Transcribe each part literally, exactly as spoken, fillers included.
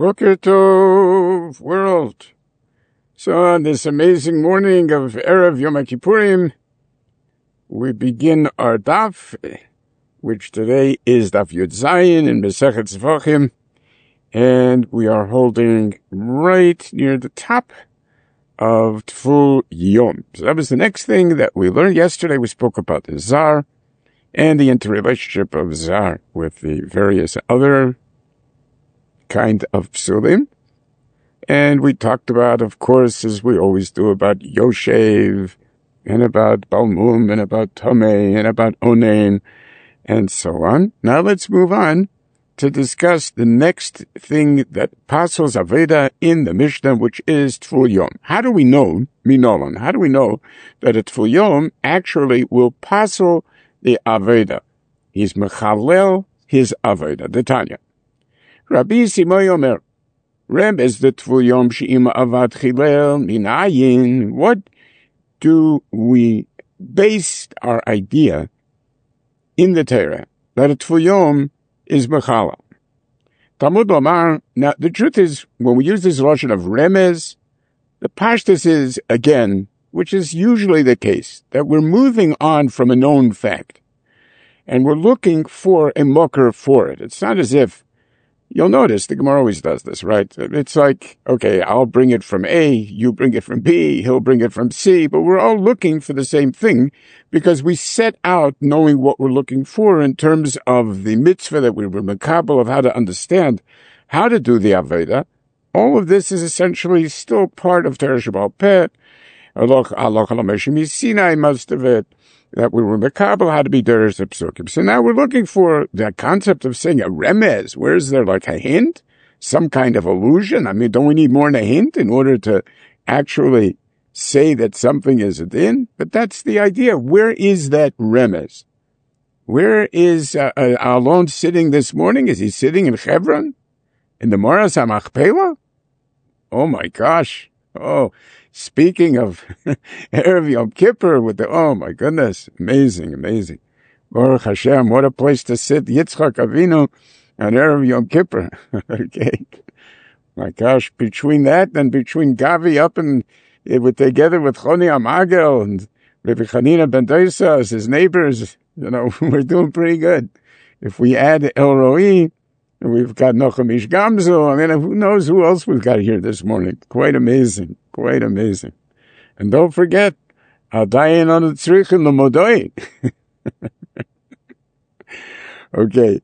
Boker Tov, world. So on this amazing morning of Erev Yom Kippurim, we begin our daf, which today is daf Yud Zayin in Masechet Zvachim, and we are holding right near the top of Tful Yom. So that was the next thing that we learned yesterday. We spoke about the Zar and the interrelationship of Zar with the various other kind of psulim. And we talked about, of course, as we always do, about Yoshev, and about Balmum, and about Tomei, and about Onain, and so on. Now let's move on to discuss the next thing that passes Aveda in the Mishnah, which is Tful Yom. How do we know, Minolan, how do we know that a Tful Yom actually will passel the Aveda? He's mechalel his Aveda, the Tanya. Rabbi Simoy Omer, Reb is the Tful Yom she'im avad chilel minayin. What do we base our idea in the Torah that a Tful Yom is mechalel? Talmud Omar. Now, the truth is, when we use this lashon of remez, the pashtus is, again, which is usually the case, that we're moving on from a known fact, and we're looking for a mocker for it. It's not as if, you'll notice, the Gemara always does this, right? It's like, okay, I'll bring it from A, you bring it from B, he'll bring it from C, but we're all looking for the same thing because we set out knowing what we're looking for in terms of the mitzvah that we were makabel, of how to understand how to do the Aveda. All of this is essentially still part of Torah Shebaal Peh, Aloch Aloch Alameshim Sinai, most of it, that we were makabel, how to be Deresh Psukim. So now we're looking for the concept of saying a remez. Where is there like a hint? Some kind of allusion? I mean, don't we need more than a hint in order to actually say that something is a din? But that's the idea. Where is that remez? Where is uh, uh, Alon sitting this morning? Is he sitting in Hebron? In the Moras HaMachpelah? Oh my gosh. Oh, speaking of Erev Yom Kippur with the, oh my goodness, amazing, amazing. Baruch Hashem, what a place to sit. Yitzchak Avinu on Erev Yom Kippur. Okay. My gosh, between that and between Gavi up and it with together with Choni Amagel and Rabbi Chanina Ben Dosa as his neighbors, you know, we're doing pretty good. If we add El Roi, we've got Nochem Ish Gamzu. I mean, who knows who else we've got here this morning. Quite amazing. Quite amazing. And don't forget, Adayin on the Tzrichin L'Modoi. Okay.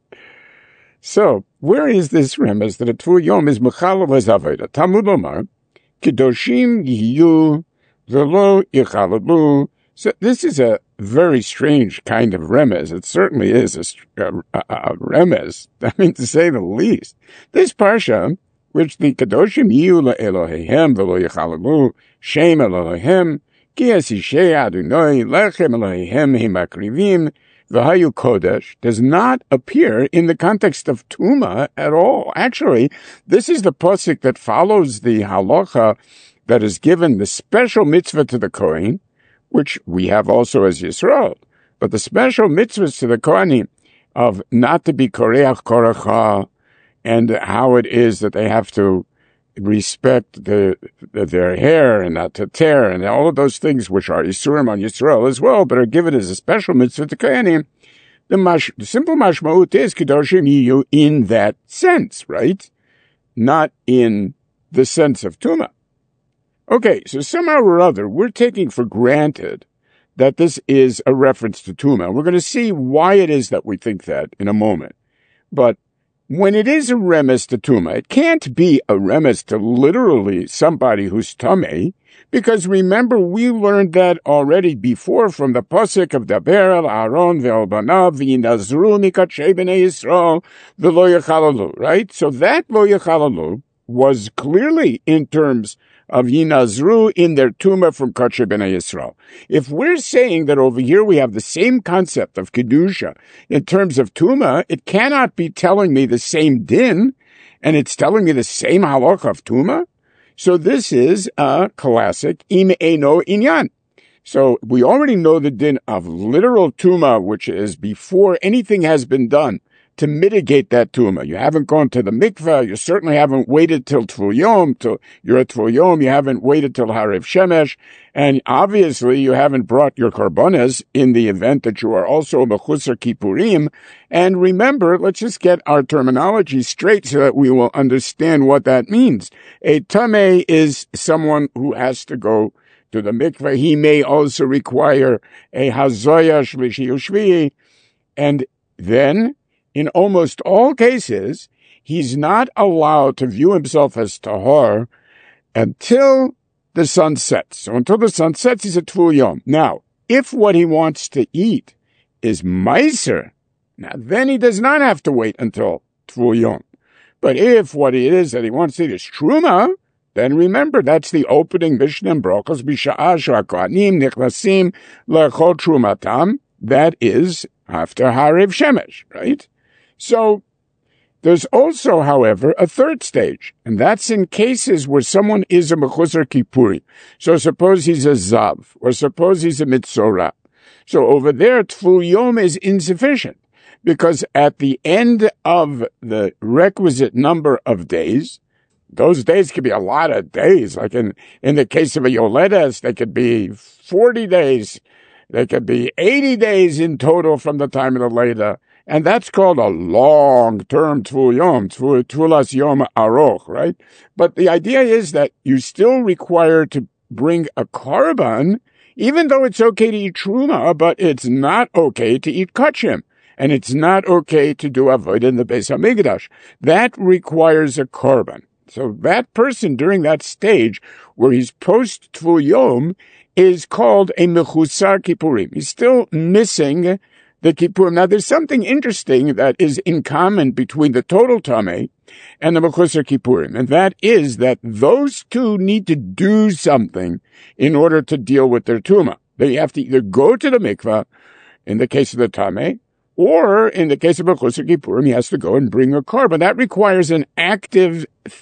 So, where is this remez that a Tful Yom is Mechalel HaZaveda? Talmud Omar, Kedoshim Yiyu V'lo Yichalelu. So, this is a very strange kind of remez. It certainly is a, a, a, a remez. I mean, to say the least. This parsha, which the Kadoshim Yiyu LaElohehem V'lo Yichalelu Shem Elohehem Ki Es Yishei Adonai Lechem Elohehem Himakrivim V'hayu Kodesh, does not appear in the context of Tuma at all. Actually, this is the pasuk that follows the halacha that is given the special mitzvah to the Kohen, which we have also as Yisrael. But the special mitzvahs to the Kohanim of not to be koreach koracha, and how it is that they have to respect the, the, their hair and not to tear, and all of those things which are Yisurim on Yisrael as well, but are given as a special mitzvah to Kohanim. The, mash, the simple mashmaut is Kedoshim Yiyu in that sense, right? Not in the sense of Tuma. Okay, so somehow or other, we're taking for granted that this is a reference to Tuma. We're going to see why it is that we think that in a moment. But when it is a remez to Tuma, it can't be a remez to literally somebody who's Tameh, because remember, we learned that already before from the pasuk of Daber el Aaron ve'el banav v'yinazru mikatshei b'nei Yisrael v'lo yechalalu, right? So that lo yechalalu was clearly in terms of Yinazru in their Tumah from Katshe B'nai Yisrael. If we're saying that over here we have the same concept of Kedusha in terms of Tumah, it cannot be telling me the same din, and it's telling me the same halacha of Tumah. So this is a classic Im Eino Inyan. So we already know the din of literal Tumah, which is before anything has been done. to mitigate that tumah. You haven't gone to the mikveh. You certainly haven't waited till Tvul Yom. Till you're at Tvul Yom. You haven't waited till Hariv Shemesh. And obviously you haven't brought your korbanos in the event that you are also Mechusar Kippurim. And remember, let's just get our terminology straight so that we will understand what that means. A tameh is someone who has to go to the mikveh. He may also require a hazoya shlishi ushvi. And then, in almost all cases, he's not allowed to view himself as tahor until the sun sets. So until the sun sets, he's at Tvul Yom. Now, if what he wants to eat is meiser, now then he does not have to wait until Tvul Yom. But if what it is that he wants to eat is truma, then remember, that's the opening Mishnah and Brachos, b'sha'ah she'hakohanim nichnasim lechol trumatam. That is after Hariv Shemesh, right? So there's also, however, a third stage, and that's in cases where someone is a Mechusar Kippurim. So suppose he's a Zav, or suppose he's a Mitzorah. So over there, Tvul Yom is insufficient, because at the end of the requisite number of days, those days could be a lot of days. Like in, in the case of a Yoledes, they could be forty days. They could be eighty days in total from the time of the Leda. And that's called a long-term Tvul Yom, Tvulas Yom Aroch, right? But the idea is that you still require to bring a korban, even though it's okay to eat truma, but it's not okay to eat kachim. And it's not okay to do avodah in the Beis HaMikdash. That requires a korban. So that person during that stage where he's post Tvul Yom is called a Mechusar Kippurim. He's still missing the Kippurim. Now there's something interesting that is in common between the total Tameh and the Mechusar Kippurim, and that is that those two need to do something in order to deal with their Tumah. They have to either go to the mikvah, in the case of the Tameh, or in the case of Mechusar Kippurim, he has to go and bring a korban. That requires an active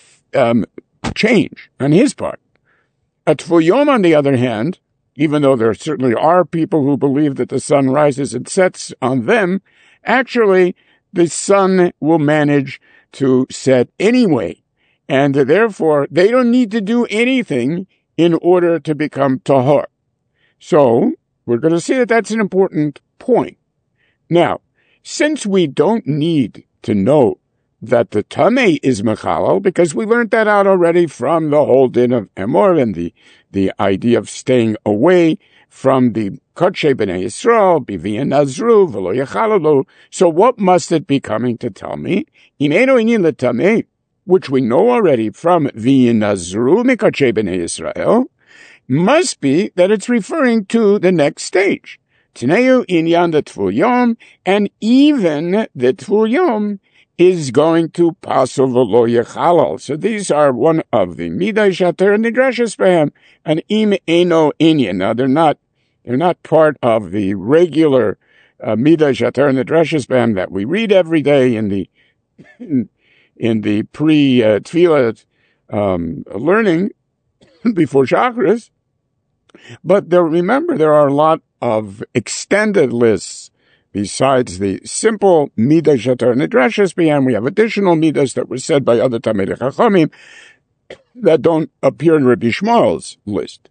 um, change on his part. At Tvul Yom, on the other hand, even though there certainly are people who believe that the sun rises and sets on them, actually the sun will manage to set anyway. And therefore, they don't need to do anything in order to become tahor. So, we're going to see that that's an important point. Now, since we don't need to know that the Tameh is Mechalal, because we learned that out already from the whole din of Emor and the, the idea of staying away from the Kodshe B'nai Yisrael, B'vi'en Nazru, V'lo Yechalalu. So what must it be coming to tell me? Inenu Inyin L'Tameh, which we know already from V'vi'en Nazru, Mikodshe B'nai Yisrael, must be that it's referring to the next stage. Tneu Inyan the Tvul Yom, and even the Tvul Yom is going to pasul v'lo yechalal. So these are one of the midah shater nidreshes behem and im eno inyan. Now they're not they're not part of the regular uh, midah shater nidreshes behem that we read every day in the in, in the pre uh, tefillah um, learning before Shacharis. But there, remember, there are a lot of extended lists. Besides the simple midah shatar nidreshes b'hem, we have additional midas that were said by other Talmidei Chachamim that don't appear in Rabbi Shmuel's list.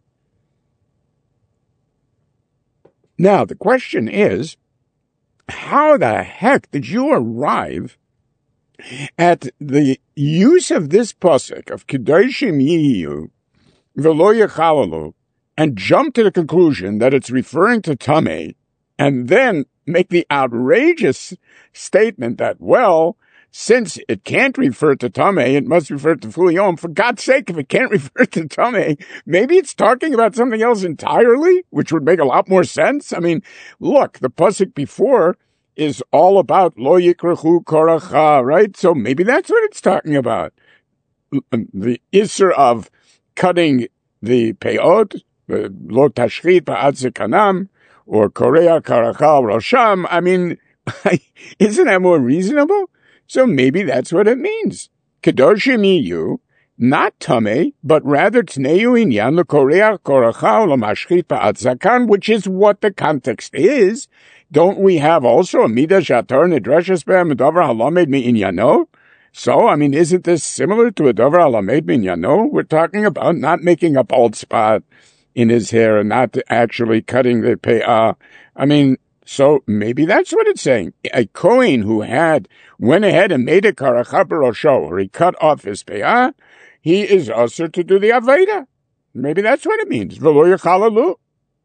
Now, the question is, how the heck did you arrive at the use of this pasuk of Kedoshim Yiyu v'lo yechalalu and jump to the conclusion that it's referring to Tameh, and then make the outrageous statement that, well, since it can't refer to Tameh, it must refer to Tvul Yom. For God's sake, if it can't refer to Tameh, maybe it's talking about something else entirely, which would make a lot more sense. I mean, look, the pasuk before is all about Lo Yikrachu Koracha, right? So maybe that's what it's talking about. The Isser of cutting the Peot, Lo Tashchit Ba'ad Zekanam, or Korea Karakal Rosham. I mean, isn't that more reasonable? So maybe that's what it means. Kedoshim Yiyu, not Tameh, but rather Tneu Inyan LeKorea Korachal LeMashchit Ba'ad Zakan, which is what the context is. don't we have also a midah shatar nidreshes be'em davar halamed mi'inyano? So, I mean, isn't this similar to a davar halamed mi'inyano? We're talking about not making a bald spot in his hair and not actually cutting the pe'ah. I mean, so maybe that's what it's saying. A Kohen who had, went ahead and made a karacha b'rosho, or he cut off his pe'ah, he is usher to do the Aveda. Maybe that's what it means. V'lo yachalalu.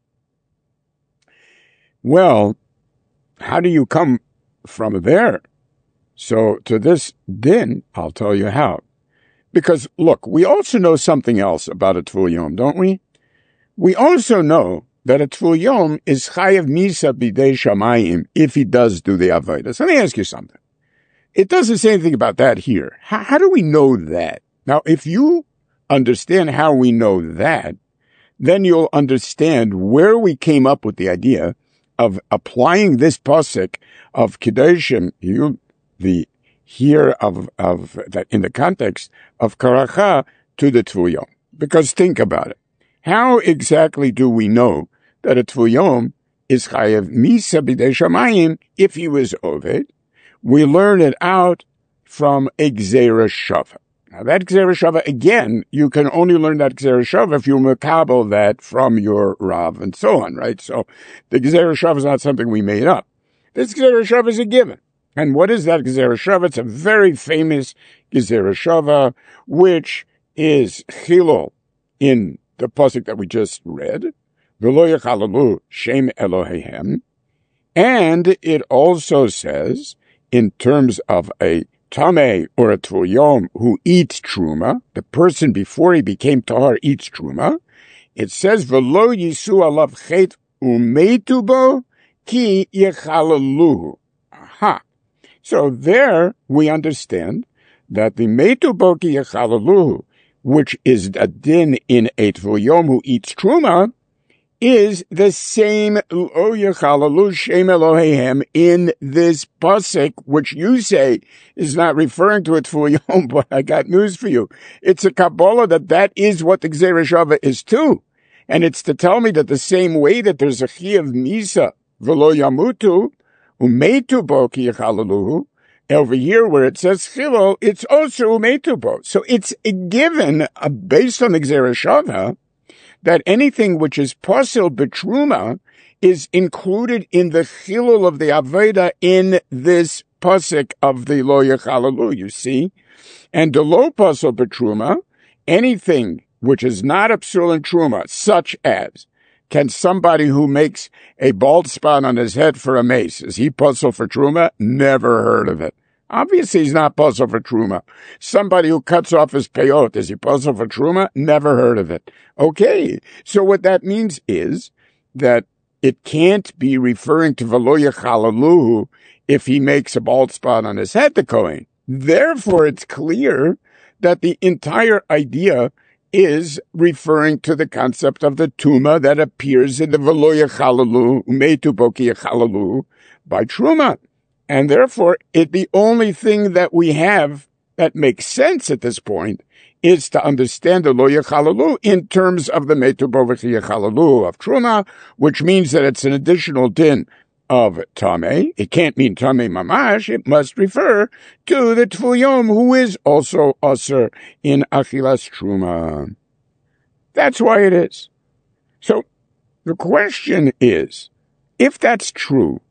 Well, how do you come from there? So to this din, I'll tell you how. Because, look, we also know something else about a Tvul Yom, don't we? We also know that a Tvul Yom is chayav misa bidei shamayim if he does do the Aveda. So let me ask you something. It doesn't say anything about that here. How, how do we know that? Now, if you understand how we know that, then you'll understand where we came up with the idea of applying this pasuk of Kedoshim, you, the here of, of, that in the context of Karacha to the Tvul Yom. Because think about it. How exactly do we know that a Tvul Yom is chayav misa b'dei shamayim if he was oved? We learn it out from a Gzeira Shava. Now that Gzeira Shava, again, you can only learn that Gzeira Shava if you makabel that from your Rav and so on, right? So the Gzeira Shava is not something we made up. This Gzeira Shava is a given. And what is that Gzeira Shava? It's a very famous Gzeira Shava, which is chilul in the pasuk that we just read, V'lo yachalalu shem Elohehem, and it also says, in terms of a tameh or a Tvul Yom who eats truma, the person before he became tahar eats truma, it says V'lo yisu alav chet umetu bo ki yechalaluhu. Aha. So there we understand that the metu bo ki yechalaluhu, which is a din in a Tvul Yom who eats truma, is the same lo yechalalu shem Elohehem in this pasuk, which you say is not referring to a Tvul Yom, but I got news for you. It's a Kabbalah that that is what the Gzeira Shava is too. And it's to tell me that the same way that there's a Chiyav Misa, V'lo yamutu, umetu bo ki yechalaluhu, over here where it says chilul, it's also umetu bo. So it's a given, uh, based on the Gzeira Shava, that anything which is pasul b'truma is included in the chilul of the Aveda in this pasuk of the lo yechalalu, you see. And the lo pasul b'truma, anything which is not a psul in truma, such as, can somebody who makes a bald spot on his head for a mace, is he pasul for truma? Never heard of it. Obviously, he's not pasul for truma. Somebody who cuts off his peyot, is he pasul for truma? Never heard of it. Okay, so what that means is that it can't be referring to v'lo yechalaluhu if he makes a bald spot on his head, the Kohen. Therefore, it's clear that the entire idea is referring to the concept of the tuma that appears in the v'lo yechalalu, umetu bo ki yechalalu, by truma. And therefore, it, the only thing that we have that makes sense at this point is to understand the lo yechalalu in terms of the metu bo ki yechalalu of truma, which means that it's an additional din of tameh. It can't mean tameh mamash. It must refer to the Tvul Yom, who is also usher in achilas truma. That's why it is. So the question is, if that's true,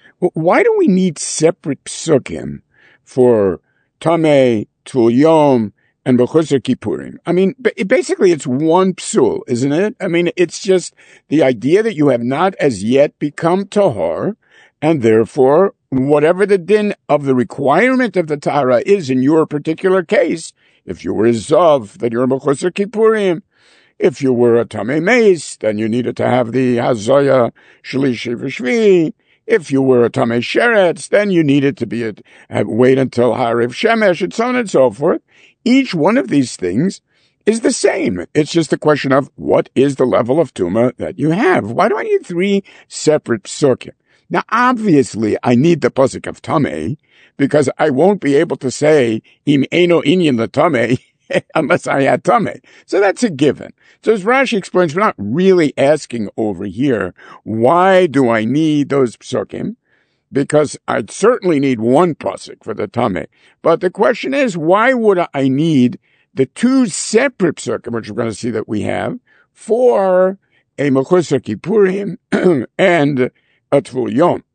why do we need separate psukim for tameh, Tvul Yom, and B'chusar Kippurim? I mean, basically it's one psul, isn't it? I mean, it's just the idea that you have not as yet become tahor, and therefore, whatever the din of the requirement of the tahara is in your particular case, if you were a zav, then you're a B'chusar Kippurim. If you were a tameh mace, then you needed to have the hazaya shlishi v'shvi. If you were a tameh sheretz, then you needed to be a, uh, wait until hariv shemesh, and so on and so forth. Each one of these things is the same. It's just a question of what is the level of tuma that you have. Why do I need three separate psukim? Now, obviously, I need the pasuk of tameh because I won't be able to say im eno inyan the tameh unless I had Tameh. So that's a given. So as Rashi explains, we're not really asking over here, why do I need those psukim? Because I'd certainly need one pasuk for the Tameh. But the question is, why would I need the two separate psukim, which we're going to see that we have, for a Mechusar Kippurim and a Tvul Yom?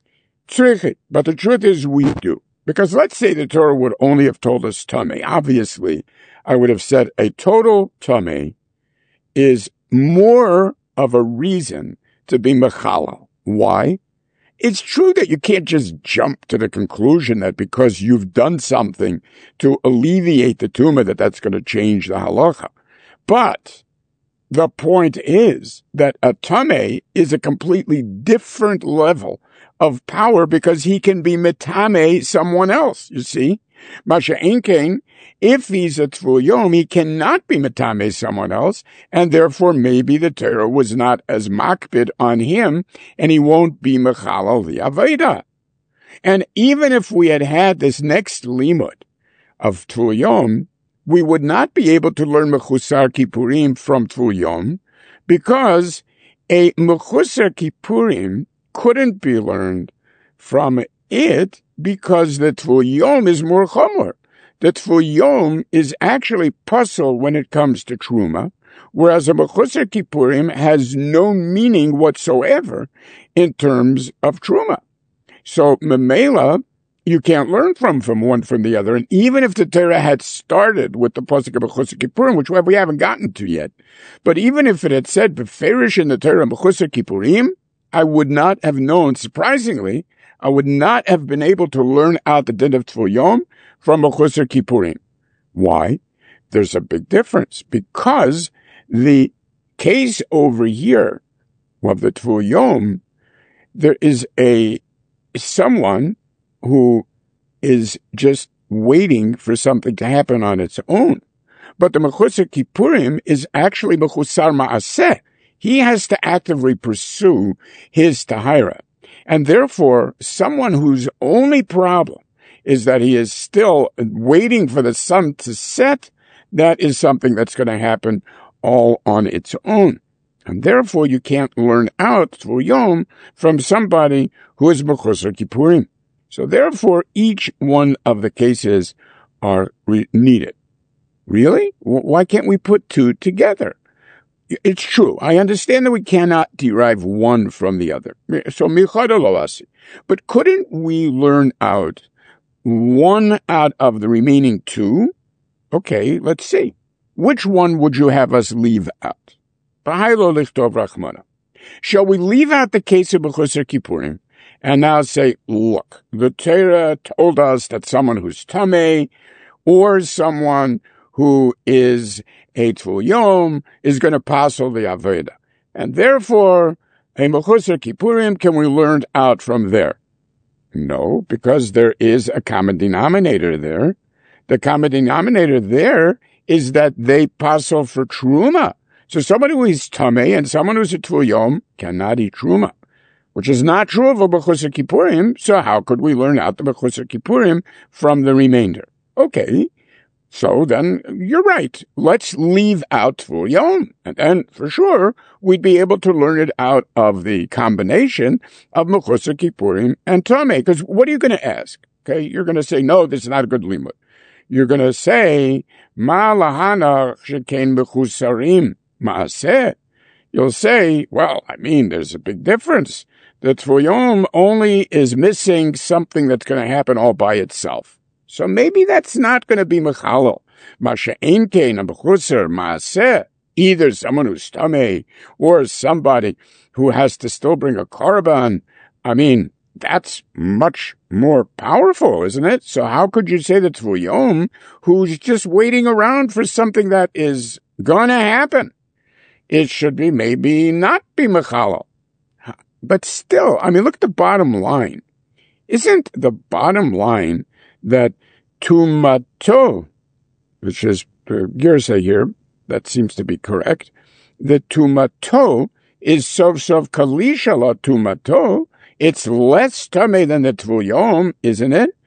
But the truth is we do. Because let's say the Torah would only have told us Tameh. Obviously, I would have said a total Tameh is more of a reason to be Mechalal. Why? It's true that you can't just jump to the conclusion that because you've done something to alleviate the tumah that that's going to change the halacha. But the point is that a tameh is a completely different level of power because he can be metame someone else, you see. Masha Enkein, if he's a Tvul Yom, he cannot be metame someone else, and therefore maybe the Torah was not as makbid on him, and he won't be mechalal the Aveda. And even if we had had this next limud of Tvul Yom, we would not be able to learn Mechusar Kippurim from Tvul Yom, because a Mechusar Kippurim couldn't be learned from it because the Tvul Yom is more chomer. The Tvul Yom is actually puzzle when it comes to Truma, whereas a Mechusar Kippurim has no meaning whatsoever in terms of Truma. So, Memela, you can't learn from, from one from the other. And even if the Torah had started with the pasuk of Mechusar Kippurim, which we haven't gotten to yet, but even if it had said, Beferish in the Torah Mechusar Kippurim, I would not have known, surprisingly, I would not have been able to learn out the din of Tvul Yom from Mechusar Kippurim. Why? There's a big difference, because the case over here of the Tvul Yom, there is a someone who is just waiting for something to happen on its own. But the Mechusar Kippurim is actually Mechusar Ma'aseh. He has to actively pursue his Tahira. And therefore, someone whose only problem is that he is still waiting for the sun to set, that is something that's going to happen all on its own. And therefore, you can't learn out Tvul Yom from somebody who is Mechusar Kippurim. So therefore, each one of the cases are re- needed. Really? Why can't we put two together? It's true. I understand that we cannot derive one from the other. So, but couldn't we learn out one out of the remaining two? Okay, let's see. Which one would you have us leave out? Shall we leave out the case of Mechusar Kippurim and now say, look, the Torah told us that someone who's tameh or someone who is a Tvul Yom is going to passel the Aveda. And therefore, a Mechusar Kippurim can be learned out from there. No, because there is a common denominator there. The common denominator there is that they passel for Truma. So somebody who is Tameh and someone who's a Tvul Yom cannot eat Truma, which is not true of a Mechusar Kippurim. So how could we learn out the Mechusar Kippurim from the remainder? Okay. So then, you're right. Let's leave out Tvul Yom. And then, for sure, we'd be able to learn it out of the combination of Mechusar Kippurim and Tameh. Because what are you going to ask? Okay, you're going to say, no, this is not a good limud. You're going to say, Ma lahana shekain mechusarim ma'aseh. You'll say, well, I mean, there's a big difference. The Tvul Yom only is missing something that's going to happen all by itself. So maybe that's not going to be mechalal. Masha Enkein and Mechusar Ma'aseh, either someone who's tameh or somebody who has to still bring a korban. I mean, that's much more powerful, isn't it? So how could you say that Tvul Yom, who's just waiting around for something that is going to happen, it should be maybe not be mechalal? But still, I mean, look at the bottom line. Isn't the bottom line that tumato, which is the Girsa here, that seems to be correct, the tumato is sov sov kalisha la tumato. It's less tameh than the Tvul Yom, isn't it?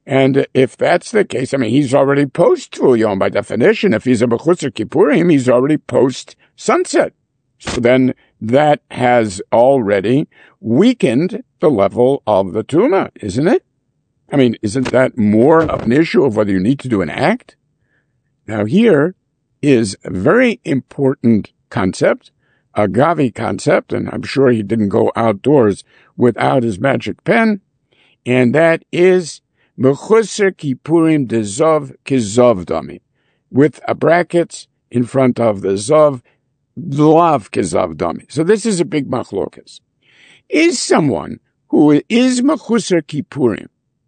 And if that's the case, I mean, he's already post-Tvul Yom by definition. If he's a Mechusar Kippurim, he's already post-sunset. So then that has already weakened the level of the Tuma, isn't it? I mean, isn't that more of an issue of whether you need to do an act? Now here is a very important concept, a Gavi concept, and I'm sure he didn't go outdoors without his magic pen, and that is Mechusar Kippurim de Zov Kizov Dami, with a brackets in front of the Zov, Lav Kizov Dami. So this is a big machlokas. Is someone who is Mechusar Kippurim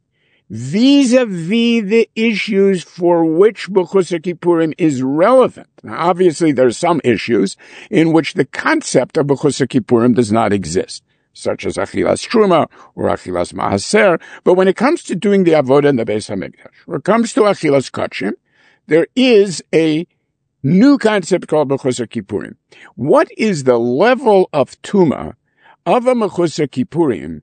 vis-a-vis the issues for which Mechusar Kippurim is relevant? Now, obviously, there are some issues in which the concept of Mechusar Kippurim does not exist, such as Achilas Truma or Achilas Maaser. But when it comes to doing the Avodah in the Beis HaMikdash, when it comes to Achilas Kachim, there is a new concept called Mechusar Kippurim. What is the level of Tuma of a Mechusar Kippurim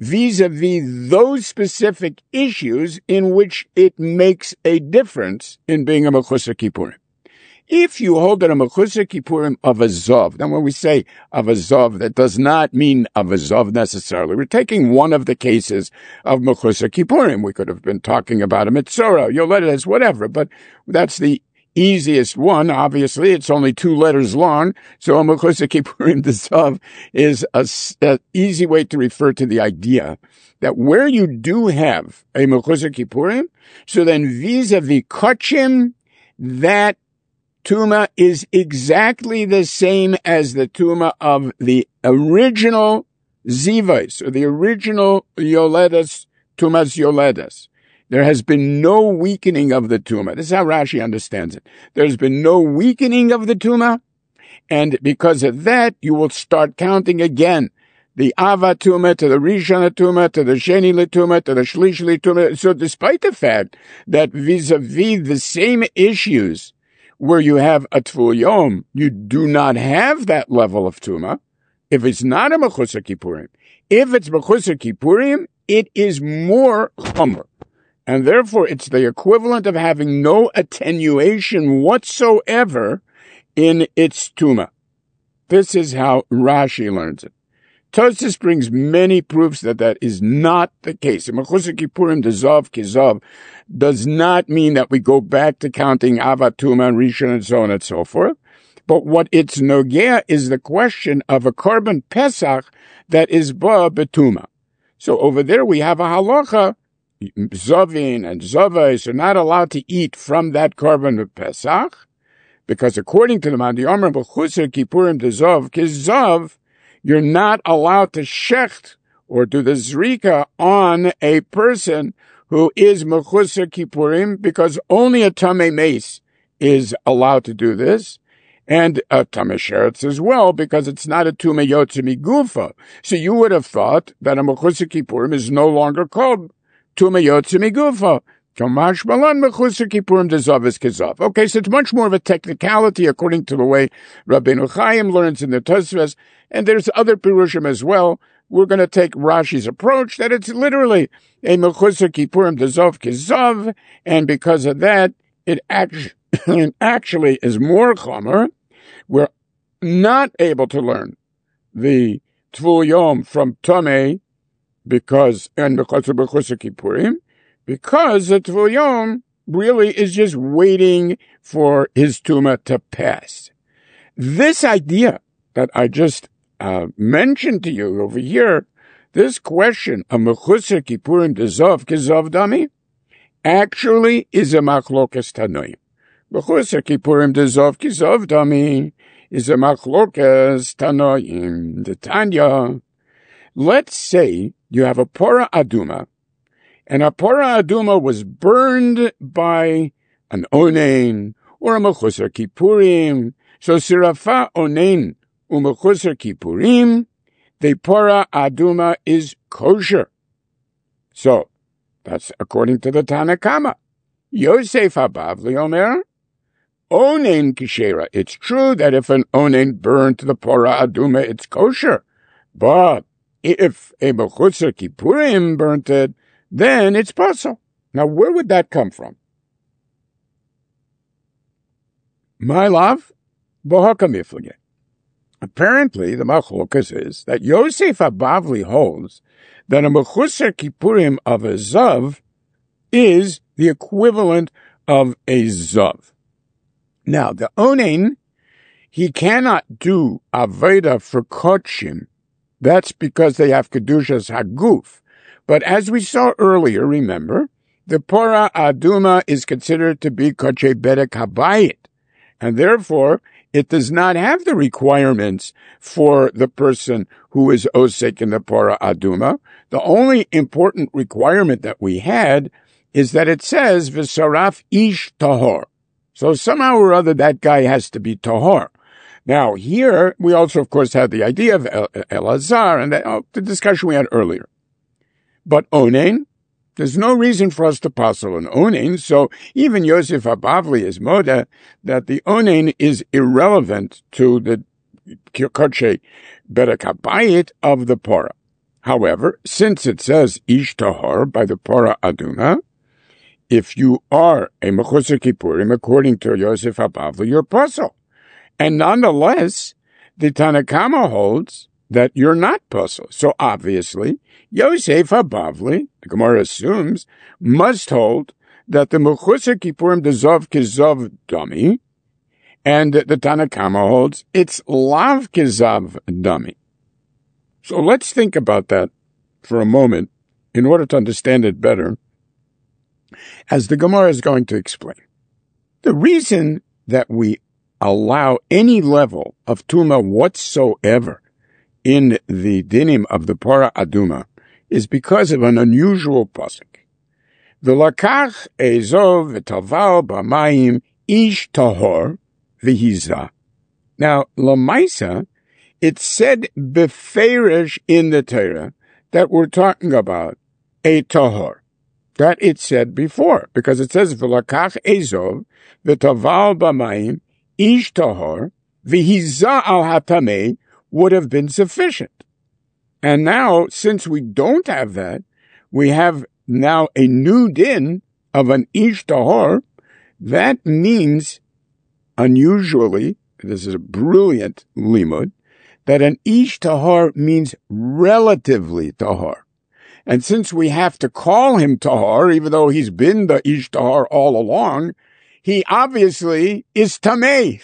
vis-a-vis those specific issues in which it makes a difference in being a Mechusar Kippurim? If you hold that a Mechusar Kippurim of a Zov, then when we say of a Zov, that does not mean of a Zov necessarily. We're taking one of the cases of Mechusar Kippurim. We could have been talking about a Mitzora, Yoledes, whatever, but that's the easiest one. Obviously, it's only two letters long, so a Mechusar Kippurim de Zov is an easy way to refer to the idea that where you do have a Mechusar Kippurim, so then vis-a-vis Kachim, that Tuma is exactly the same as the Tuma of the original Zivais, or the original Yoledas, Tumas Yoledas. There has been no weakening of the Tuma. This is how Rashi understands it. There's been no weakening of the Tuma, and because of that, you will start counting again the Ava Tuma to the Rishon Tuma to the Sheni Tuma to the Shlish Tuma. So despite the fact that vis-a-vis the same issues where you have a Tvul Yom, you do not have that level of Tuma. If it's not a Mechusar Kippurim, if it's Mechusar Kippurim, it is more Chomer. And therefore, it's the equivalent of having no attenuation whatsoever in its Tuma. This is how Rashi learns it. Tosfos brings many proofs that that is not the case. Mechusar Kippurim de Zov Kizov does not mean that we go back to counting Avat Tuma and Rishon and so on and so forth. But what it's nogea is the question of a Korban Pesach that is ba betuma. So over there we have a halacha. Zovin and Zovais are not allowed to eat from that Korban of Pesach, because according to the Mandi Omer, Mechusar Kippurim de Zov Kizov, you're not allowed to shecht or do the zrika on a person who is Mechusar Kippurim, because only a Tamei Meis is allowed to do this, and a Tamei Sheretz as well, because it's not a Tumei Yotze Migufa. So you would have thought that a Mechusar Kippurim is no longer called Tumei Yotze Migufa. Kamash Malan Mechusar Kippurim de Zov is Kizov. Okay, so it's much more of a technicality according to the way Rabbeinu Chaim learns in the Tosfos, and there's other Pirushim as well. We're going to take Rashi's approach that it's literally a Mechusar Kippurim de Zov Kizov, and because of that, it actually, actually is more chomer. We're not able to learn the Tvul Yom from Tomei, because, and because of Mechusar Kippurim, because the Tvul Yom really is just waiting for his Tuma to pass. This idea that I just uh, mentioned to you over here, this question of Mechusar Kippurim de Zov Kizov Dami, actually is a machlokas Tanoim. Mechusar Kippurim de Zov Kizov Dami is a machlokas Tanoim. The Tanya, let's say you have a Pora Aduma, and a Pora Aduma was burned by an Onein or a Mechusar Kippurim. So Sirafa Onein u'Mechusar Kippurim, the Pora Aduma is kosher. So that's according to the Tanakama. Yosef HaBavli Omer, Onein Kishera. It's true that if an Onein burned the Pora Aduma, it's kosher. But if a Mechusar Kippurim burnt it, then it's possible. Now, where would that come from? My love, bohakamiflige. Apparently, the machlokas is that Yosef HaBavli holds that a mechusar kippurim of a zav is the equivalent of a zav. Now, the onen, he cannot do aveda for kodshim. That's because they have kedushas haguf. But as we saw earlier, remember, the pora aduma is considered to be kodshe bedek habayit, and therefore it does not have the requirements for the person who is osek in the pora aduma. The only important requirement that we had is that it says v'saraf ish tahor. So somehow or other that guy has to be tahor. Now here we also, of course, had the idea of El- Elazar and that, oh, the discussion we had earlier. But onen, there's no reason for us to passel an onen, so even Yosef HaBavli is moda that the onen is irrelevant to the kodshe bedek habayit of the pora. However, since it says ish tahor by the pora aduma, if you are a mechusar kippurim according to Yosef HaBavli, you're passel. And nonetheless, the Tanakama holds that you're not passel. So obviously, Yosef HaBavli, the Gemara assumes, must hold that the mechusar kippurim dezav kizav dami, and the Tanakama holds it's lav kizav dami. So let's think about that for a moment in order to understand it better, as the Gemara is going to explain. The reason that we allow any level of tuma whatsoever in the dinim of the pora aduma is because of an unusual pasuk. V'lakach ezov v'taval b'mayim ish tahor v'hiza. Now, lamaisa, it said beferish in the Torah that we're talking about a tahor. That it said before, because it says v'lakach ezov v'taval b'mayim ish tahor v'hiza al hatamei would have been sufficient. And now, since we don't have that, we have now a new din of an ish tahor. That means, unusually, this is a brilliant limud, that an ish tahor means relatively tahor. And since we have to call him tahor, even though he's been the ish tahor all along, he obviously is tamei.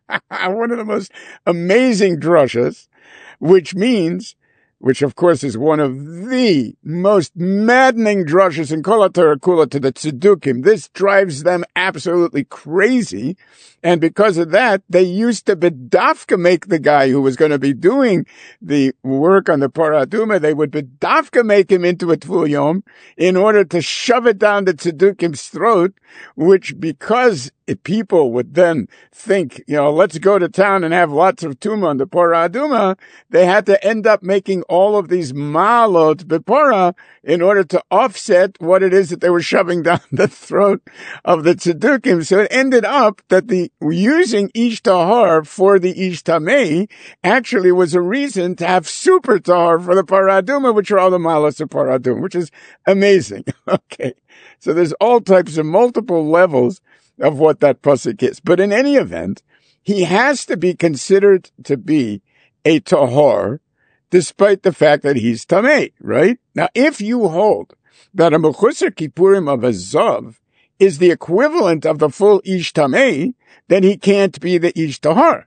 One of the most amazing drushas, which means, which of course is one of the most maddening drushas in Kol HaTorah Kula to the Tzedukim. This drives them absolutely crazy. And because of that, they used to bedafka make the guy who was going to be doing the work on the Pora Aduma, they would bedafka make him into a Tvul Yom in order to shove it down the Tzedukim's throat, which because people would then think, you know, let's go to town and have lots of tuma on the Pora Aduma, they had to end up making all of these ma'alot bepora in order to offset what it is that they were shoving down the throat of the Tzedukim. So it ended up that the using ish tahor for the ish tamei actually was a reason to have super tahor for the Pora Aduma, which are all the ma'alot of Pora Aduma, which is amazing. Okay. So there's all types of multiple levels of what that pasuk is. But in any event, he has to be considered to be a tahor, despite the fact that he's tamei, right? Now, if you hold that a mechusar kippurim of a zav is the equivalent of the full ish tamei, then he can't be the ish tahor.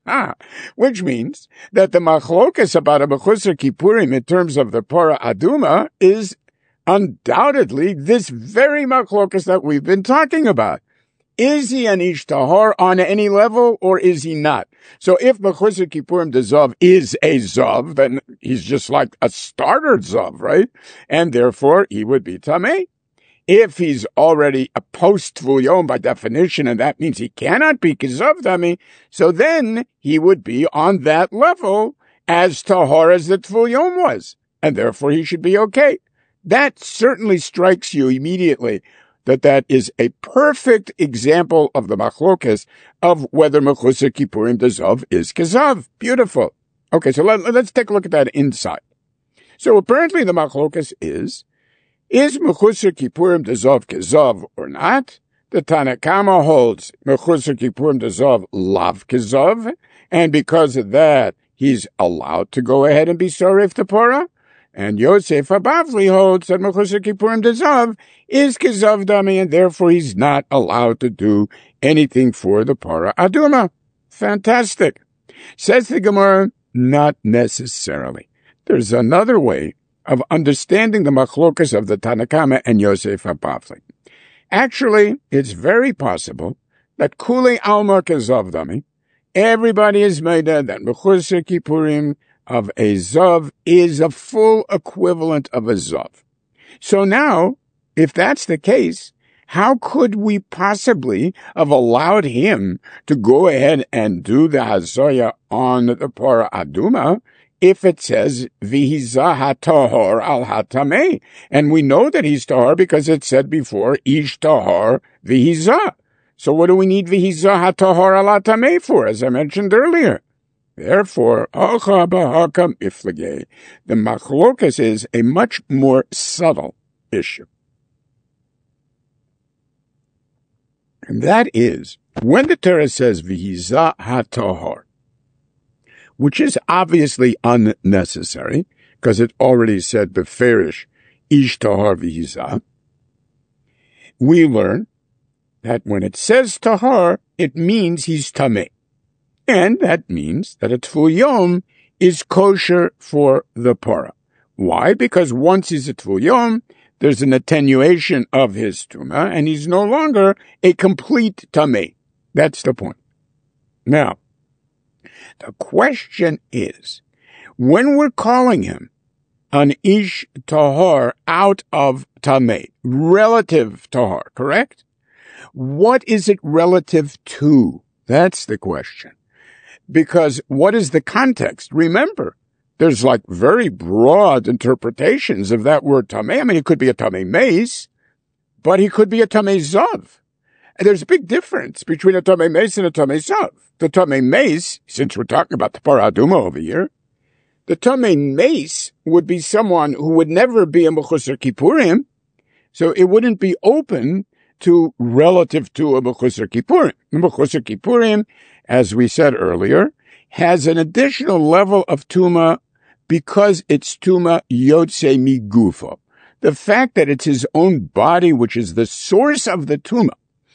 Which means that the machlokas about a mechusar kippurim in terms of the Pora Aduma is undoubtedly this very machlokas that we've been talking about. Is he an ish tahor on any level, or is he not? So if mechusar kippurim de zav is a zav, then he's just like a starter zav, right? And therefore he would be tamei. If he's already a post Tvul Yom by definition, and that means he cannot be kizav tamei, so then he would be on that level as tahor as the Tvul Yom was, and therefore he should be okay. That certainly strikes you immediately that that is a perfect example of the machlokas of whether mechusar kippurim de zav is kizav. Beautiful. Okay, so let, let's take a look at that inside. So apparently the machlokas is, Is Mechusar Kippurim Dezov Kezov or not? The Tanna Kama holds Mechusar Kippurim Dezov Lav Kezov, and because of that, he's allowed to go ahead and be Soref the Porah. And Yosef Abavli holds that Mechusar Kippurim Dezov is Kezov Dami, and therefore he's not allowed to do anything for the Porah Aduma. Fantastic. Says the Gemara, not necessarily. There's another way of understanding the machlokas of the Tanna Kama and Yosef Abavli. Actually, it's very possible that Kuli Alma Kezov Dami, everybody is made that Mechusar Kippurim of a Zav is a full equivalent of a Zav. So now, if that's the case, how could we possibly have allowed him to go ahead and do the Hazoya on the Porah Aduma if it says V'hiza HaTahor al HaTameh? And we know that he's Tahor because it said before, Ish Tahor V'hiza. So what do we need V'hiza HaTahor al HaTameh for, as I mentioned earlier? Therefore, the machlokas is a much more subtle issue. And that is, when the Torah says, V'hiza HaTahor, which is obviously unnecessary, because it already said beferish, Ish Tahor V'hiza, we learn that when it says Tahor, it means he's Tameh. And that means that a Tful Yom is kosher for the Porah. Why? Because once he's a Tful Yom, there's an attenuation of his Tumah, and he's no longer a complete Tameh. That's the point. Now, the question is, when we're calling him an Ish Tahor out of Tameh, relative Tahor, correct? What is it relative to? That's the question. Because what is the context? Remember, there's like very broad interpretations of that word Tameh. I mean, it could be a Tameh Meis, but he could be a Tameh Zav. And there's a big difference between a Tameh Meis and a Tameh Zav. The Tameh Meis, since we're talking about the Porah Aduma over here, the Tameh Meis would be someone who would never be a Mechusar Kippurim, so it wouldn't be open to relative to a Mechusar Kippurim. Mechusar Kippurim, as we said earlier, has an additional level of Tuma because it's Tuma Yotze Migufo. The fact that it's his own body which is the source of the Tuma,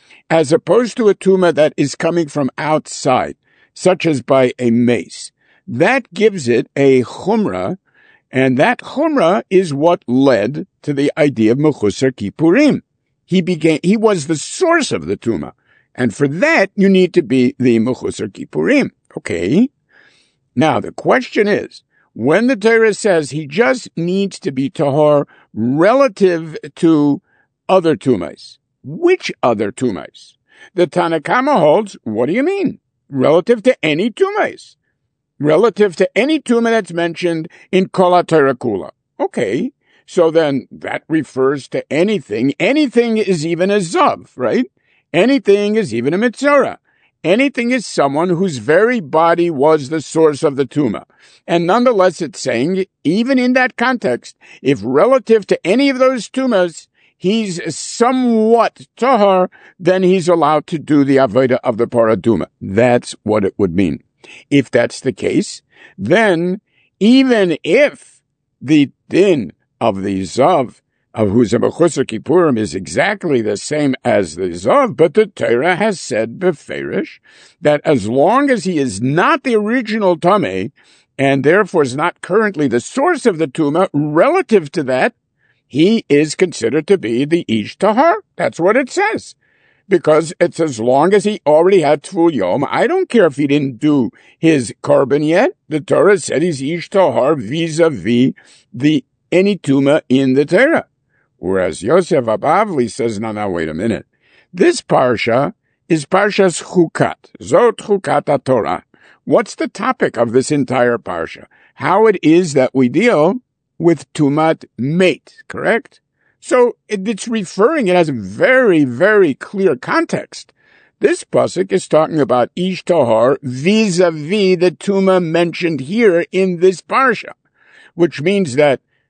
as opposed to a Tuma that is coming from outside, such as by a mace, that gives it a Chumrah, and that Chumrah is what led to the idea of Mechusar Kippurim. He began, he was the source of the Tuma. And for that, you need to be the Mechusar Kippurim. Okay? Now, the question is, when the Torah says he just needs to be Tahor relative to other Tumas, which other Tumas? The Tanna Kama holds, what do you mean? Relative to any Tumas. Relative to any Tuma that's mentioned in Kol HaTorah Kula. Okay. So then that refers to anything. Anything is even a Zav, right? Anything is even a Mitzorah. Anything is someone whose very body was the source of the Tuma. And nonetheless, it's saying, even in that context, if relative to any of those Tumas, he's somewhat Tahor, then he's allowed to do the Avodah of the Porah Aduma. That's what it would mean. If that's the case, then even if the din of the Zav, of who's a Mechusar Kippurim, is exactly the same as the Zav, but the Torah has said beferish that as long as he is not the original Tameh, and therefore is not currently the source of the Tuma, relative to that, he is considered to be the Ish Tahor. That's what it says. Because it's as long as he already had Tful Yom, I don't care if he didn't do his korban yet. The Torah said he's Ish Tahor vis-a-vis the any Tuma in the Torah. Whereas Yosef Abavli says, no, no, wait a minute. This Parsha is Parshas Chukat. Zot Chukat HaTorah. What's the topic of this entire Parsha? How it is that we deal with Tumat Mate, correct? So it, it's referring, it has a very, very clear context. This pasuk is talking about Ish Tahor vis-a-vis the Tuma mentioned here in this Parsha, which means that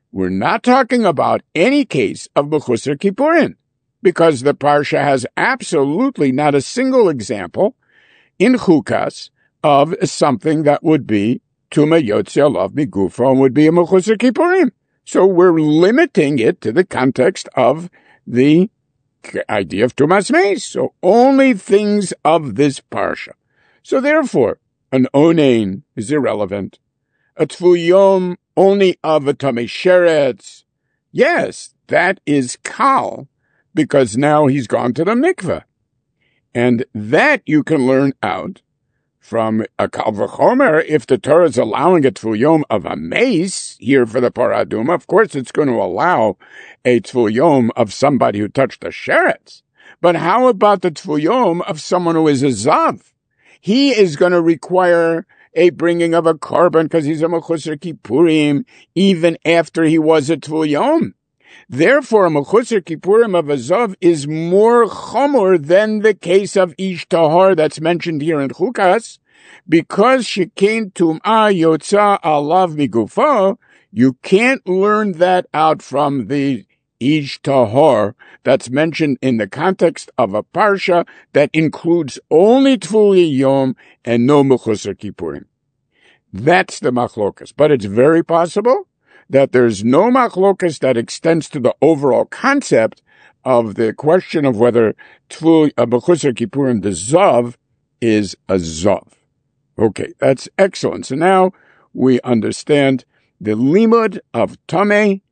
we're not talking about any case of Mechusar Kippurim, because the Parsha has absolutely not a single example in Chukas of something that would be Tuma Yotze Alav Migufo and would be a Mechusar Kippurim. So we're limiting it to the context of the idea of Tumas Meis. So only things of this Parsha. So therefore, an Onein is irrelevant. A Tfuyom only of a Tamei Sheretz. Yes, that is Kal, because now he's gone to the mikveh. And that you can learn out from a Kal V'chomer. If the Torah is allowing a Tfuyom of a mace here for the Parah Adumah, of course it's going to allow a Tfuyom of somebody who touched the Sheretz. But how about the Tfuyom of someone who is a Zav? He is going to require a bringing of a korban because he's a Mechusar Kippurim, even after he was a Tvul Therefore, a Mechusar Kippurim of a Zav is more chomor than the case of Ish Tahar that's mentioned here in Chukas, because Shekain Tum'ah Yotza Alav Migufo, you can't learn that out from the Ish Tahar that's mentioned in the context of a Parsha that includes only Tvul Yom and no Mechusar Kippurim. That's the machlokas. But it's very possible that there's no machlokas that extends to the overall concept of the question of whether Tvul a Mechusar Kippurim, the Zav, is a Zav. Okay, that's excellent. So now we understand the limud of Tamei,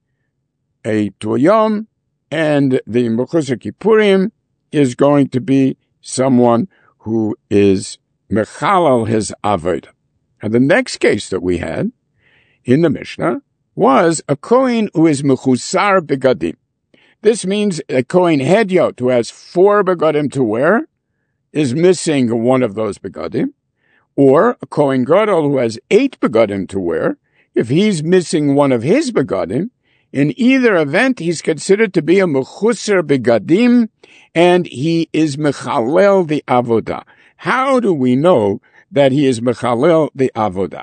a Tuyom, and the Mechusar Kippurim is going to be someone who is mechalal his avodah. And the next case that we had in the Mishnah was a Kohen who is mechusar begadim. This means a Kohen hedyot who has four begadim to wear is missing one of those begadim, or a Kohen gadol who has eight begadim to wear. If he's missing one of his begadim, in either event, he's considered to be a mechusar begadim, and he is mechalel the avodah. How do we know that he is mechalel the avodah?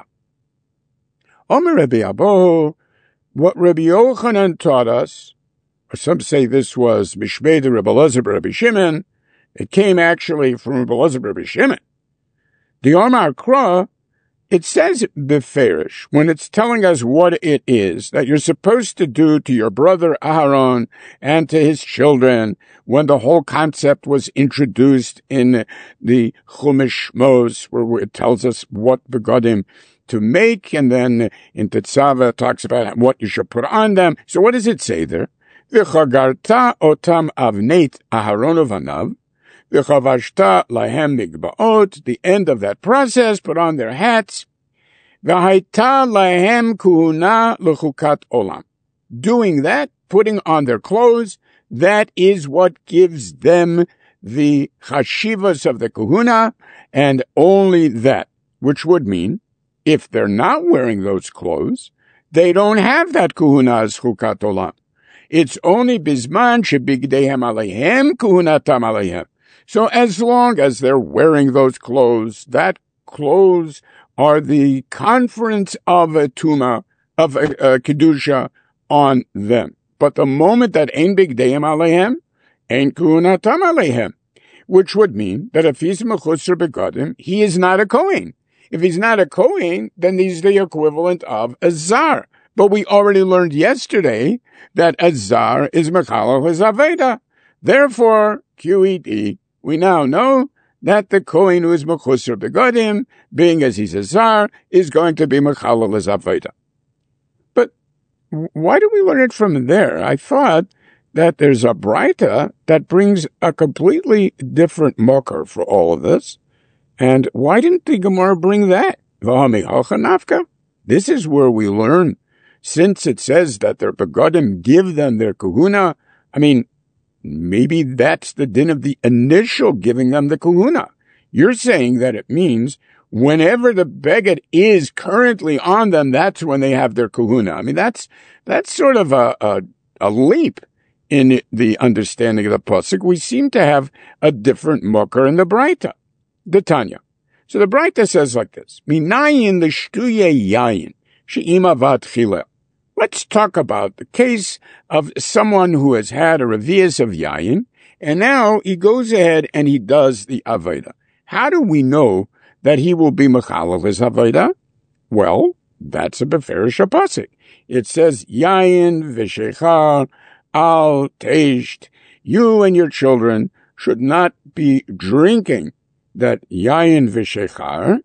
Omer Rabbi Abo, what Rabbi Yochanan taught us, or some say this was Mishmei de Rabbi Elazar Rabbi Shimon, it came actually from Rabbi Elazar Rabbi Shimon. The Omar Kra, it says beferish, when it's telling us what it is that you're supposed to do to your brother Aharon and to his children when the whole concept was introduced in the Chumash Shmos, where it tells us what begadim to make, and then in Tetzaveh talks about what you should put on them. So what does it say there? V'chagarta otam avneit Aharon uvanav, v'chavashta lahem migbaot, the end of that process, put on their hats. V'haita lahem kuhuna l'chukat olam. Doing that, putting on their clothes, that is what gives them the chashivas of the kahuna, and only that, which would mean, if they're not wearing those clothes, they don't have that kuhuna as chukat olam. It's only bisman shebigdehem aleihem kuhunatam aleihem. So as long as they're wearing those clothes, that clothes are the conference of a tuma, of a, a kedusha on them. But the moment that ein bigdehem aleihem, ein kuhunatam aleihem, which would mean that if he's mechusar begadim, he is not a kohen. If he's not a kohen, then he's the equivalent of a zar. But we already learned yesterday that a zar is mechalal his aveda. Therefore, Q E D, we now know that the kohen who is mechusar begadim, being as he's a zar, is going to be mechalal his aveda. But why do we learn it from there? I thought that there's a braita that brings a completely different mocker for all of this. And why didn't the Gemara bring that? This is where we learn, since it says that their begadim give them their kahuna. I mean, maybe that's the din of the initial giving them the kahuna. You're saying that it means whenever the beged is currently on them, that's when they have their kahuna. I mean, that's that's sort of a, a, a leap in the understanding of the pasuk. We seem to have a different mocker in the braita. The Tanya. So the Braita says like this: Minayin l'shtuye yayin she'ima vat chila. let's talk about the case of someone who has had a revius of yayin, and now he goes ahead and he does the avodah. How do we know that he will be mechalel his avodah? Well, that's a beferish pasuk. It says, yayin v'sheicha al teisht. You and your children should not be drinking that yayin v'sheichar,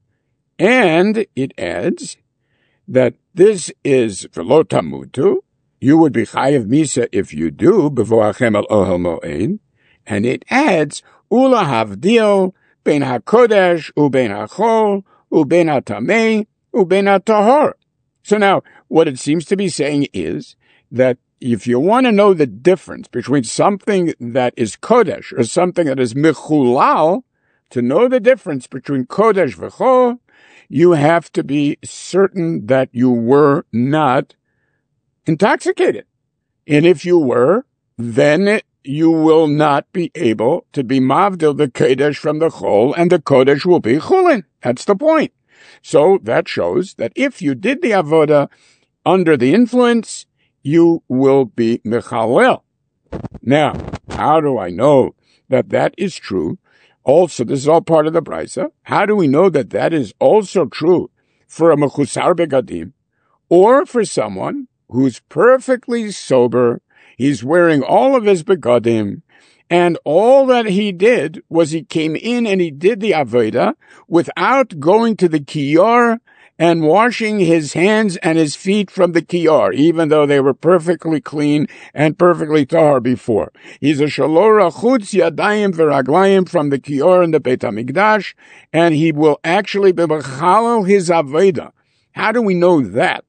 and it adds that this is v'lo tamutu. You would be chayav misa if you do, b'voachem al ohel moed, and it adds ula havdil ben hakodesh uben hachol uben hatamei uben hatahor. So now, what it seems to be saying is that if you want to know the difference between something that is kodesh or something that is mechulal, to know the difference between kodesh v'chol, you have to be certain that you were not intoxicated. And if you were, then you will not be able to be mavdil the kodesh from the chol, and the kodesh will be chulin. That's the point. So that shows that if you did the avodah under the influence, you will be mechalel. Now, how do I know that that is true? Also, this is all part of the brisa. How do we know that that is also true for a mechusar begadim, or for someone who's perfectly sober? He's wearing all of his begadim, and all that he did was he came in and he did the avodah without going to the kiyar and washing his hands and his feet from the kiyar, even though they were perfectly clean and perfectly tahar before. He's a shalora chutz yadayim v'raglayim from the kiyar in the Beit HaMikdash, and he will actually be mechalel his avodah. How do we know that?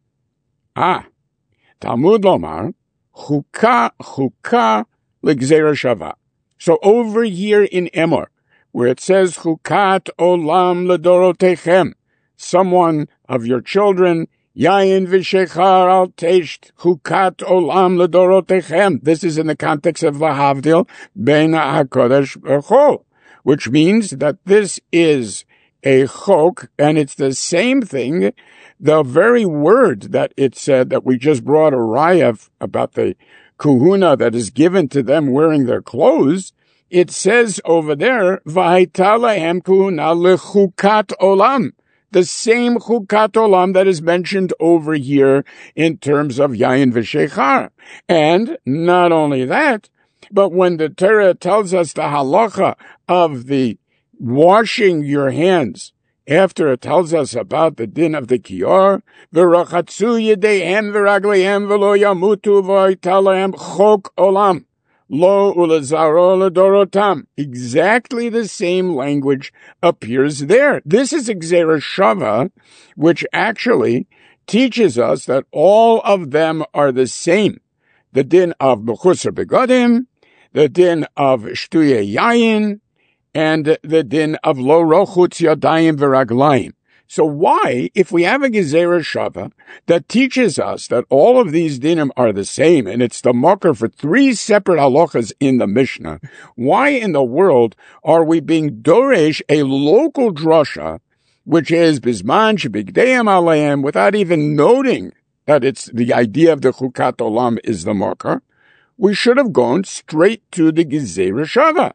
Ah, Talmud Lomar, chukah chukah l'gzeira shava. So over here in Emor, where it says chukat olam ledorotechem, someone of your children, yayin v'shechar al teisht, chukat olam ledorotechem. This is in the context of lahavdil ben hakodesh chol, which means that this is a chok, and it's the same thing. The very word that it said that we just brought a raya about the kuhuna that is given to them wearing their clothes, it says over there, v'haita lahem kuhuna lechukat olam. The same chukat olam that is mentioned over here in terms of yayin v'sheichar. And not only that, but when the Torah tells us the halacha of the washing your hands, after it tells us about the din of the kiyar, v'rachatzu yedehem v'raglehem v'lo yamutu v'haita lahem chok olam. Lo ulazaro ledorotam. Exactly the same language appears there. This is Gzeira Shava, which actually teaches us that all of them are the same. The din of Mechusar Begadim, the din of Shtuye Yayin, and the din of Lo Rochutz Yadayim V'Raglayim. So why, if we have a Gzeira Shava that teaches us that all of these dinim are the same, and it's the marker for three separate halachas in the Mishnah, why in the world are we being doresh a local drasha, which is Bizman Shebigdeim Aleim, without even noting that it's the idea of the Chukat Olam is the marker? We should have gone straight to the Gzeira Shava.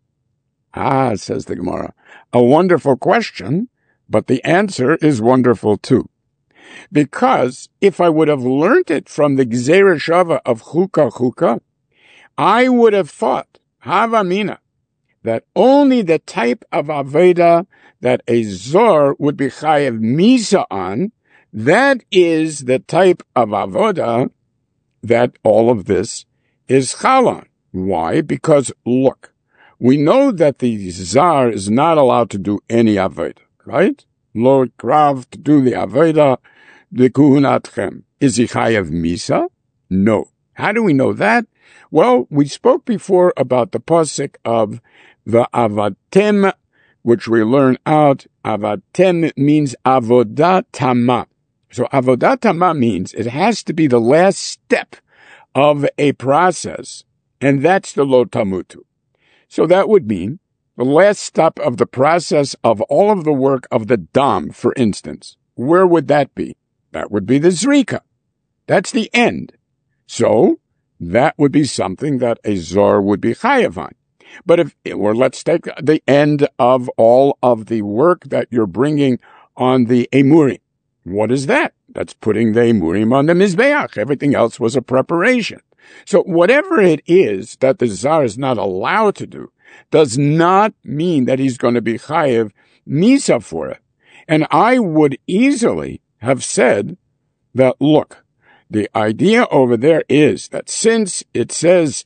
Ah, says the Gemara, a wonderful question. But the answer is wonderful too. Because if I would have learnt it from the Gzeira Shava of Chukah Chukah, I would have thought, Havamina, that only the type of Aveda that a Zor would be Chayav Misa on, that is the type of Avoda that all of this is Chalon. Why? Because look, we know that the Zar is not allowed to do any Aveda. Right? Lord Krav to do the Aveda, the Kuhunatchem. Is he Chayav Misa? No. How do we know that? Well, we spoke before about the pasuk of the Avatem, which we learn out. Avatem means Avodah Tama. So Avodah Tama means it has to be the last step of a process, and that's the Lo Tamutu. So that would mean the last step of the process of all of the work of the dam, for instance. Where would that be? That would be the zrika. That's the end. So that would be something that a zar would be chayav on. But if, or let's take the end of all of the work that you're bringing on the emurim. What is that? That's putting the emurim on the mizbeach. Everything else was a preparation. So whatever it is that the zar is not allowed to do does not mean that he's going to be chayav misa for it. And I would easily have said that, look, the idea over there is that since it says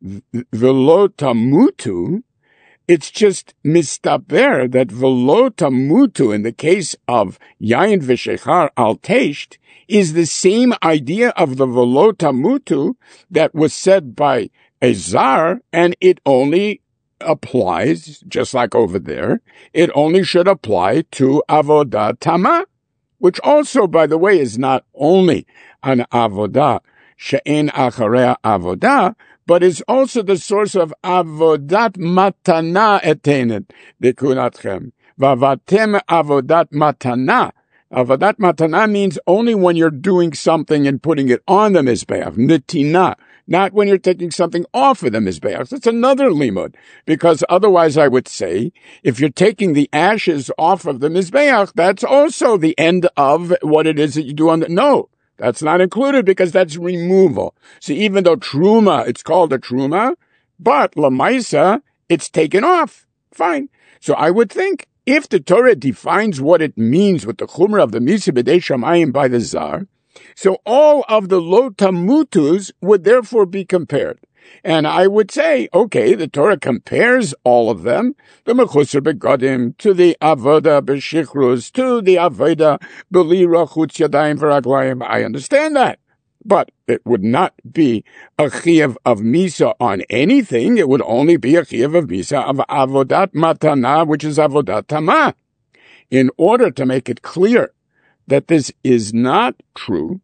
velo tamutu, it's just mistaber that velo tamutu in the case of yain v'shechar al tesht is the same idea of the velo tamutu that was said by a zar, and it only applies, just like over there, it only should apply to avodah tamah, which also, by the way, is not only an avodah she'en acharei avodah, but is also the source of avodat matana etenet bekunatchem. Vavatem avodat matana. Avodat matana means only when you're doing something and putting it on the mizbeach. Netina. Not when you're taking something off of the mizbeach. That's another limud. Because otherwise I would say, if you're taking the ashes off of the mizbeach, that's also the end of what it is that you do on the, no. That's not included because that's removal. So even though truma, it's called a truma, but lamaisa, it's taken off. Fine. So I would think if the Torah defines what it means with the chumrah of the misa b'dei shamayim by the zar, so all of the lo tamutus would therefore be compared. And I would say, okay, the Torah compares all of them, the mechusar begodim, to the avoda b'shichrus, to the avoda b'li rachutz yadayim v'raglayim. I understand that. But it would not be a chiyuv of misa on anything. It would only be a chiyuv of misa of avodat matana, which is avodat tamah. In order to make it clear that this is not true,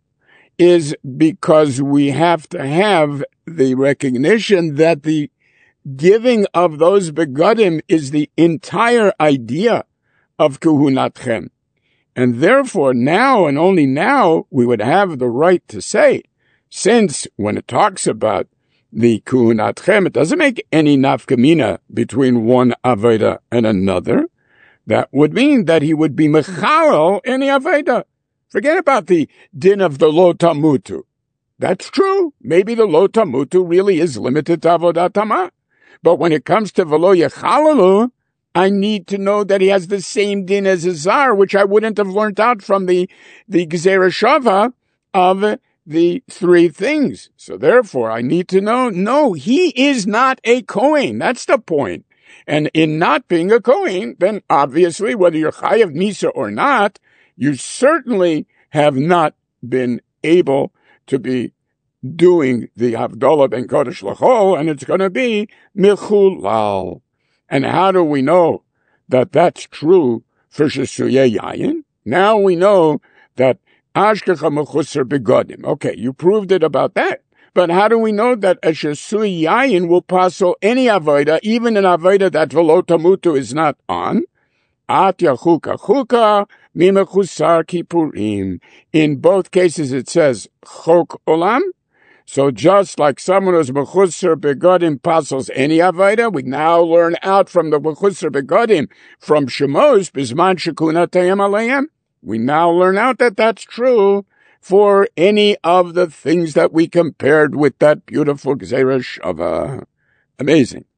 is because we have to have the recognition that the giving of those begodim is the entire idea of kuhunatchem. And therefore now and only now we would have the right to say, since when it talks about the kuhunatchem, it doesn't make any nafkamina between one aveda and another. That would mean that he would be mechalel in the aveda. Forget about the din of the lo tamutu. That's true. Maybe the lo tamutu really is limited to avodat tamah. But when it comes to velo yechalalu, I need to know that he has the same din as a zar, which I wouldn't have learned out from the, the Gezerah Shava of the three things. So therefore, I need to know, no, he is not a Kohen. That's the point. And in not being a Kohen, then obviously, whether you're chayav misa or not, you certainly have not been able to be doing the Havdalah ben Kodesh L'chol, and it's going to be Mechulal. And how do we know that that's true for Shesuyeh Yayin? Now we know that Ashkecha Mechusar Begodim. Okay, you proved it about that. But how do we know that a Shesuyeh Yayin will passel any Avodah, even an Avodah that Velo Tamutu is not on? At Yachuka Chuka, Mimechusar Kippurim. In both cases it says Chok Olam. So just like someone who's Mechusar Begodim passels any Avodah, we now learn out from the Mechusar Begodim from Shemos, Bizman Shekuna Tayem Aleim. We now learn out that that's true for any of the things that we compared with that beautiful Gezerah Shava. Amazing.